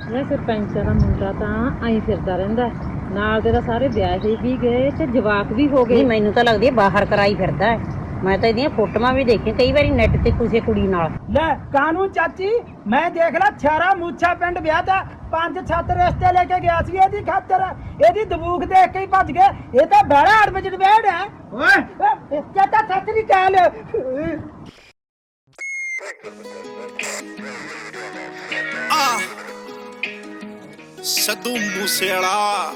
ਇਹ ਸਰਪੰਚਾਂ ਦਾ ਮੁੰਡਾ ਤਾਂ ਆਈ ਫਿਰਦਾ ਰਹਿੰਦਾ ਨਾਲ ਦੇ ਤਾਂ ਸਾਰੇ ਵਿਆਹ ਵੀ ਗਏ ਤੇ ਜਵਾਕ ਵੀ ਹੋ ਗਏ। ਮੈਨੂੰ ਤਾਂ ਲੱਗਦੀ ਹੈ ਬਾਹਰ ਕਰਾਈ ਫਿਰਦਾ ਹੈ। ਮੈਂ ਤਾਂ ਇਹਦੀਆਂ ਫੋਟੋਆਂ ਵੀ ਦੇਖੀਆਂ ਕਈ ਵਾਰੀ ਨੈਟ ਤੇ ਕਿਸੇ ਕੁੜੀ ਨਾਲ। ਲੈ ਕਾਨੂੰ ਚਾਚੀ ਮੈਂ ਦੇਖ ਲਾ ਛਾਰਾ ਮੂਛਾ ਪਿੰਡ ਵਿਆਹ ਦਾ 5-7 ਰਿਸ਼ਤੇ ਲੈ ਕੇ ਗਿਆ ਸੀ ਇਹਦੀ ਖਾਤਰ। ਇਹਦੀ ਦਬੂਕ ਦੇਖ ਕੇ ਹੀ ਭੱਜ ਗਏ। ਇਹ ਤਾਂ ਬੜਾ ਅੜਬਜੜ ਵੇੜ ਹੈ। ਓਏ ਚਾਚਾ ਸੱਚ ਨਹੀਂ ਕਹਿ ਸਿੱਧੂ ਮੂਸੇਵਾਲਾ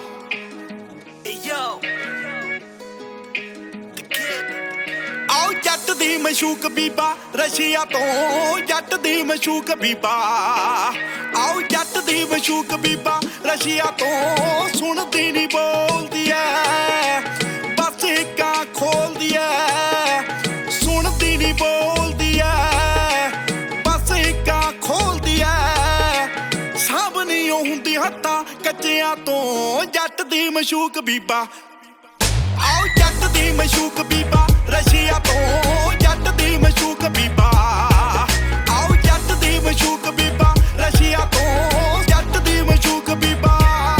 ਆਓ ਜੱਟ ਦੀ ਮਸ਼ੂਕ ਬੀਬਾ ਰਸ਼ੀਆ ਤੋਂ ਜੱਟ ਦੀ ਮਸ਼ੂਕ ਬੀਬਾ ਆਓ ਜੱਟ ਦੀ ਮਸ਼ੂਕ ਬੀਬਾ ਰਸ਼ੀਆ ਤੋਂ ਸੁਣਦੀ ਨਹੀਂ ਬੋਲਦੀ ਐ ਬਸ ਇੱਕਾਂ ਖੋਲਦੀ ਐ ਸੁਣਦੀ ਨਹੀਂ ਬੋਲਦੀ ਐ ਬਸ ਇੱਕਾਂ ਖੋਲਦੀ ਐ ਸਭ ਨਹੀਂ ਹੁੰਦੀ ਹੱਥਾਂ ਕੱਚਿਆਂ ਤੋਂ ਜੱਟ ਦੀ ਮਸ਼ੂਕ ਬੀਬਾ ਆਓ ਜੱਟ ਦੀ ਮਸ਼ੂਕ ਬੀਬਾ ਰਸ਼ੀਆ ਤੋਂ ਜੱਟ ਦੀ ਮਸ਼ੂਕ ਬੀਬਾ ਆਓ ਜੱਟ ਦੀ ਮਸ਼ੂਕ ਬੀਬਾ ਰਸ਼ੀਆ ਤੋਂ ਜੱਟ ਦੀ ਮਸ਼ੂਕ ਬੀਬਾ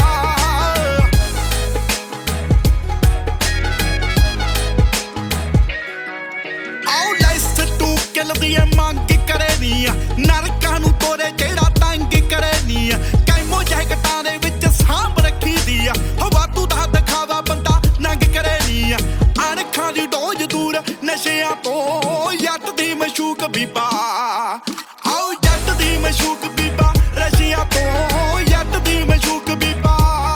ਆਓ ਲੈਸ ਟੂ ਕਿਲ ਦੀ ਮੰਗ ਕਰੇ ਨੀ ਨਰਕਾਂ ਨੂੰ ਤੋਰੇ ਜਿਹੜਾ ਤੰਗ ਕਰੇ ਨੀ ਕੈਮੋ ਜੈਕਟਾਂ ਦੇ ਵਿੱਚ ਸਾਂਭ ਰੱਖੀ ਦੀ ਆ ਹਵਾ ਤੂੰ ਦਾ ਦਿਖਾਵਾ ਬੰਦਾ ਨੰਗ ਕਰੇ ਨੀ ਅਣਖਾਂ ਦੀ ਡੋਜ ਦੂਰ ਨਸ਼ਿਆਂ ਤੋਂ ਜੱਟ ਦੀ ਮਸ਼ੂਕ ਬੀਬਾ ਆਓ ਜੱਟ ਦੀ ਮਸ਼ੂਕ ਬੀਬਾ ਰਸ਼ੀਆ ਤੋਂ ਜੱਟ ਦੀ ਮਸ਼ੂਕ ਬੀਬਾ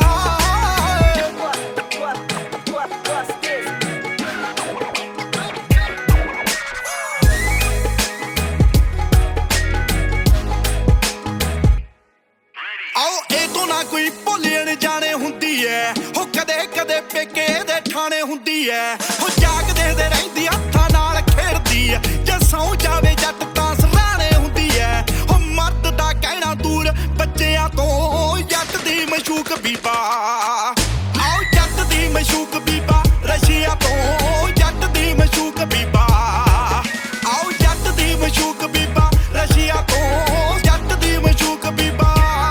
ਆਓ ਇਹ ਤੋਂ ਨਾ ਕੋਈ ਭੁੱਲਣ ਜਾਣੇ ਹੁੰਦੀ ਐ ਹੋ ਕਦੇ ਕਦੇ ਪੇਕੇ ਦੇ ਠਾਣੇ ਹੁੰਦੀ ਐ ਹੋ ਜਾਗਦੇ ਦੇ ਰਹਿੰਦੀ ਹੱਥਾਂ ਨਾਲ ਖੇਡਦੀ ਐ ਜੇ ਸੌ ਜਾਵੇ ਜੱਟ ਤਾਂ ਸਰਾਣੇ ਹੁੰਦੀ ਐ ਹੋ ਮਰਦ ਦਾ ਕਹਿਣਾ ਦੂਰ ਬੱਚਿਆਂ ਤੋਂ ਜੱਟ ਦੀ ਮਸ਼ੂਕ ਬੀਬਾ ਆਓ ਜੱਟ ਦੀ ਮਸ਼ੂਕ ਬੀਬਾ ਰਸ਼ੀਆ ਤੋਂ ਜੱਟ ਦੀ ਮਸ਼ੂਕ ਬੀਬਾ ਆਓ ਜੱਟ ਦੀ ਮਸ਼ੂਕ ਬੀਬਾ ਰਸ਼ੀਆ ਤੋਂ ਜੱਟ ਦੀ ਮਸ਼ੂਕ ਬੀਬਾ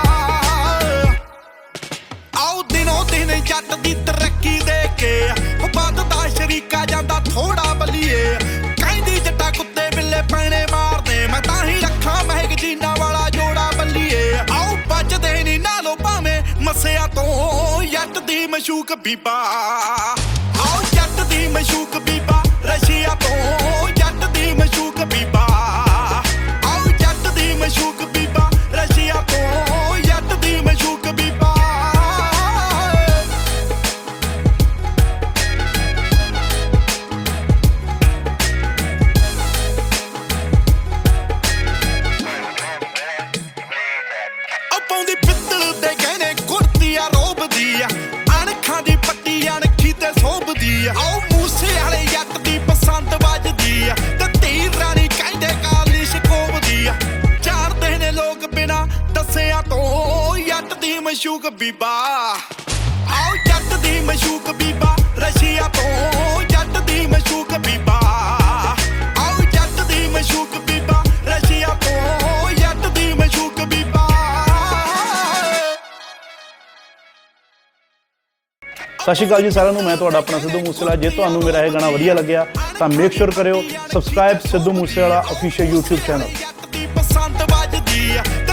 ਆਓ ਦਿਨੋਂ ਦਿਨ ਜੱਟ ਦੀ ਤਰੱਕੀ ਦੇ ਕੇ ਵੱਧਦਾ ਸ਼ਰੀਕਾ ਜਾਂਦਾ ਥੋੜਾ ਬਲੀਏ ਕਹਿੰਦੀ ਜੱਟਾ ਕੁੱਤੇ ਬਿੱਲੇ ਪੈਣੇ ਮਾਰਦੇ ਮੈਂ ਤਾਂ ਹੀ ਰੱਖਾਂ ਮੈਗਜ਼ੀਨਾਂ ਵਾਲਾ ਜੋੜਾ ਬੱਲੀਏ ਆਓ ਬਚਦੇ ਨੀ ਨਾਲੋਂ ਭਾਵੇਂ ਮੱਸਿਆ ਤੋਂ ਜੱਟ ਦੀ ਮਸ਼ੂਕ ਬੀਬਾ ਆਓ ਜੱਟ ਦੀ ਮਸ਼ੂਕ ਬੀਬਾ ਰਸ਼ੀਆ ਤੋਂ ਜੱਟ ਦੀ ਮਸ਼ੂਕ ਬੀਬਾ ਆਓ ਜੱਟ ਦੀ ਮਸ਼ੂਕ ਬੀਬਾ ਰਸ਼ੀਆ ਤੋਂ ਜੱਟ ਦੀ ਮਸ਼ੂਕ ਬੀਬਾ ਪਾਉਂਦੀ ਪਿੱਤਲ ਦੇ ਗਹਿਣੇ ਕੁਰਤੀ ਆ ਰੋਬਦੀ ਆ ਅਣਖਾਂ ਦੀ ਪੱਟੀ ਅਣਖੀ ਤੇ ਸੋਭਦੀ ਆ ਆਓ ਮੂਸੇ ਵਾਲੇ ਜੱਟ ਦੀ ਪਸੰਦ ਵੱਜਦੀ ਆ ਤੇ ਧੀ ਰਾਣੀ ਕਹਿੰਦੇ ਕਾਲੀ ਸ਼ਕੋਬਦੀ ਆ ਜਾਣਦੇ ਨੇ ਲੋਕ ਬਿਨਾ ਦੱਸਿਆ ਤੋਂ ਜੱਟ ਦੀ ਮਸ਼ੂਕ ਬੀਬਾ ਆਓ ਜੱਟ ਦੀ ਮਸ਼ੂਕ ਬੀਬਾ ਰਸ਼ੀਆ ਤੋਂ ਜੱਟ ਦੀ ਮਸ਼ੂਕ ਬੀਬਾ ਆਓ ਜੱਟ ਦੀ ਮਸ਼ੂਕ ਬੀਬਾ ਰਸ਼ੀਆ ਤੋਂ ਜੱਟ ਦੀ ਮਸ਼ੂਕ ਬੀਬਾ ਸਤਿ ਸ਼੍ਰੀ ਅਕਾਲ ਜੀ ਸਾਰਿਆਂ ਨੂੰ। ਮੈਂ ਤੁਹਾਡਾ ਆਪਣਾ ਸਿੱਧੂ ਮੂਸੇਵਾਲਾ। ਜੇ ਤੁਹਾਨੂੰ ਮੇਰਾ ਇਹ ਗਾਣਾ ਵਧੀਆ ਲੱਗਿਆ ਤਾਂ ਮੇਕ ਸ਼ੋਰ ਕਰਿਓ subscribe Sidhu Moosewala official YouTube channel.